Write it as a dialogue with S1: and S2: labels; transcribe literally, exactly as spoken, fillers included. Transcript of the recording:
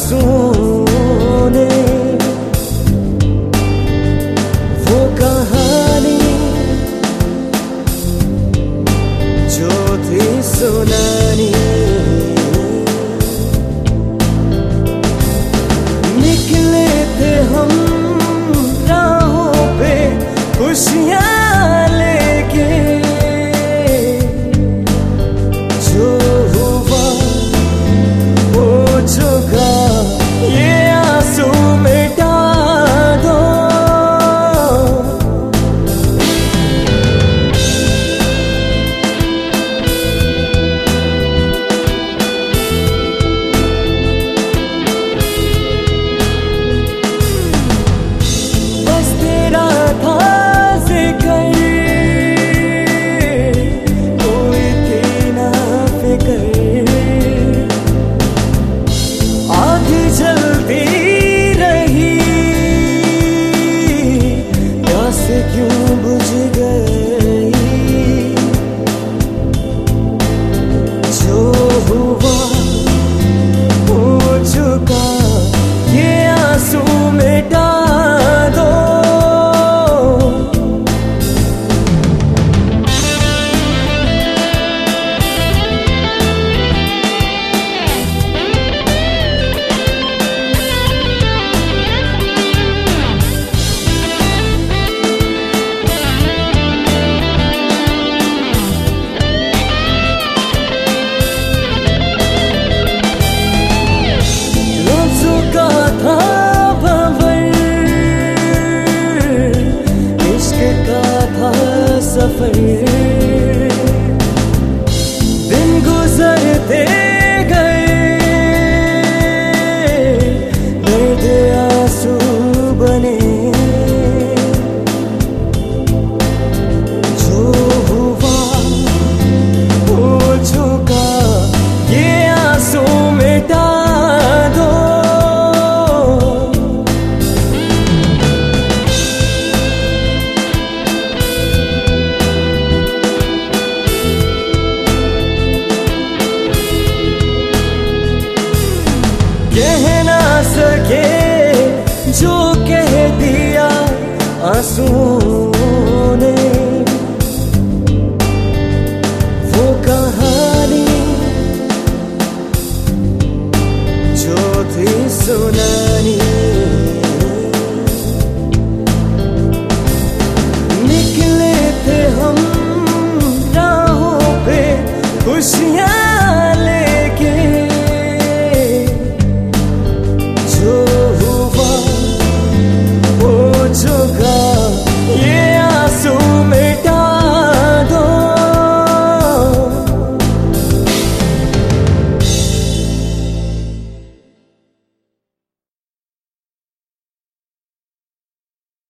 S1: आंसुओं ने वो कहानी जो थी सुनानी, निकले थे हम राहों पे खुशियां लेके, जो हुआ हो चुका ये आंसू मिटा दो। बस तेरा था जिक्र, कोई थी ना फिक्र, आग जलती रही प्यास क्यों बुझ गई, जो हुआ हो चुका ये आंसू मिटा दो। लफ्ज़ों का था भंवर, इश्क का था सफर, दिन गुजरते गए दर्द आंसू बने, जो हुआ हो चुका ये आंसू मिटा दो। कह ना सके जो कह दिया आंसू